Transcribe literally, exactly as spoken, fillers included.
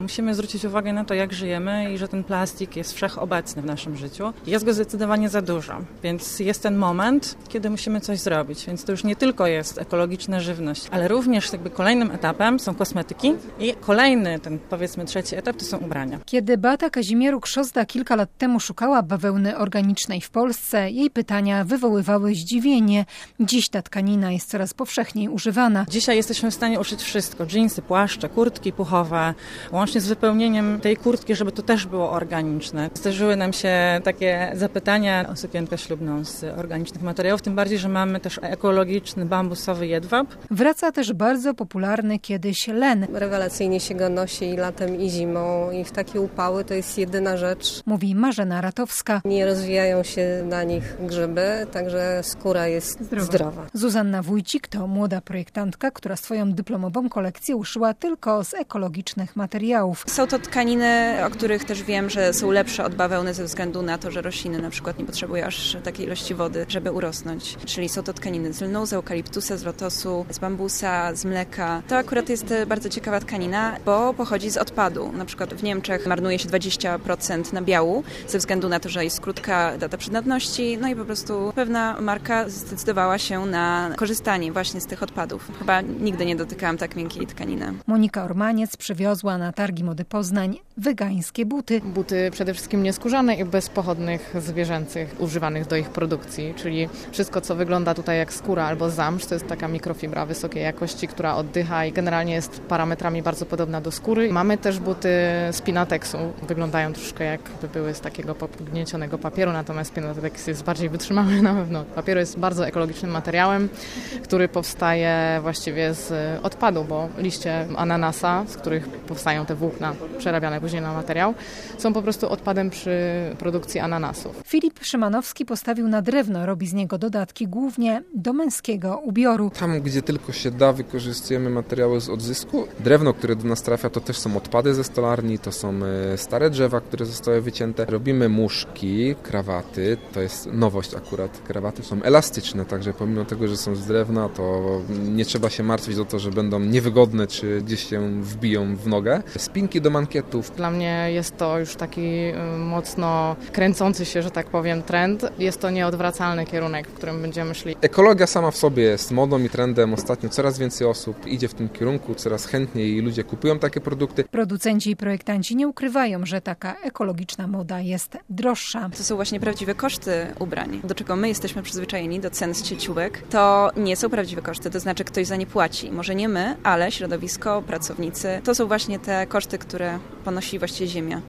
Musimy zwrócić uwagę na to, jak żyjemy i że ten plastik jest wszechobecny w naszym życiu. Jest go zdecydowanie za dużo, więc jest ten moment, kiedy musimy coś zrobić. Więc to już nie tylko jest ekologiczna żywność, ale również jakby kolejnym etapem są kosmetyki i kolejny, ten powiedzmy trzeci etap, to są ubrania. Kiedy Beata Kazimieruk-Szozda kilka lat temu szukała bawełny organicznej w Polsce, jej pytania wywoływały zdziwienie. Dziś ta tkanina jest coraz powszechniej używana. Dzisiaj jesteśmy w stanie uszyć wszystko. Dżinsy, płaszcze, kurtki puchowe, łącznie z wypełnieniem tej kurtki, żeby to też było organiczne. Zdarzyły nam się takie zapytania o sukienkę ślubną z organicznych materiałów, tym bardziej, że mamy też ekologiczny bambusowy jedwab. Wraca też bardzo popularny kiedyś len. Rewelacyjnie się go nosi i latem i zimą i w takie upały to jest jedyna rzecz. Mówi Marzena Ratowska. Nie rozwijają się na nich grzyby, także skóra jest zdrowa. zdrowa. Zuzanna Wójcik to młoda projektantka, która swoją dyplomową kolekcję uszyła tylko z ekologicznych materiałów. Są to tkaniny, o których też wiem, że są lepsze od bawełny ze względu na to, że rośliny na przykład nie potrzebują aż takiej ilości wody, żeby urosnąć. Czyli są to tkaniny z lnu, z eukaliptusa, z lotosu, z bambusa, z mleka. To akurat jest bardzo ciekawa tkanina, bo pochodzi z odpadu. Na przykład w Niemczech marnuje się dwadzieścia procent nabiału ze względu na to, że jest krótka data przydatności. No i po prostu pewna marka zdecydowała się na korzystanie właśnie z tych odpadów. Chyba nigdy nie dotykałam tak miękkiej tkaniny. Monika Ormaniec przywiozła na targi mody Poznań wegańskie buty. Buty przede wszystkim nieskórzane i bez pochodnych zwierzęcych używanych do ich produkcji, czyli wszystko, co wygląda tutaj jak skóra albo zamsz, to jest taka mikrofibra wysokiej jakości, która oddycha i generalnie jest parametrami bardzo podobna do skóry. Mamy też buty z Pinateksu. Wyglądają troszkę jakby były z takiego pogniecionego papieru, natomiast Pinatex jest bardziej wytrzymały na pewno. Papier jest bardzo ekologicznym materiałem, który powstaje właściwie z odpadu, bo liście ananasa, z których powstają te włókna przerabiane później na materiał, są po prostu odpadem przy produkcji ananasów. Filip Szymanowski postawił na drewno, robi z niego dodatki głównie do męskiego ubioru. Tam, gdzie tylko się da, wykorzystujemy materiały z odzysku. Drewno, które do nas trafia, to też są odpady ze stolarni, to są stare drzewa, które zostały wycięte. Robimy muszki, krawaty, to jest nowość akurat. Krawaty są elastyczne, także pomimo tego, że są z drewna, to nie trzeba się martwić o to, że będą niewygodne, czy gdzieś się wbiją w nogę. Spinki do mankietów. Dla mnie jest to już taki mocno kręcący się, że tak powiem, trend. Jest to nieodwracalny kierunek, w którym będziemy szli. Ekologia sama w sobie jest modą i trendem. Ostatnio coraz więcej osób idzie w tym kierunku, coraz chętniej ludzie kupują takie produkty. Producenci i projektanci nie ukrywają, że taka ekologiczna moda jest droższa. To są właśnie prawdziwe koszty ubrań, do czego my jesteśmy przyzwyczajeni, do cen z sieciówek. To nie są prawdziwe koszty, to znaczy ktoś za nie płaci. Może nie my, ale środowisko, pracownicy. To są właśnie te koszty, które ponosi właściwie ziemia.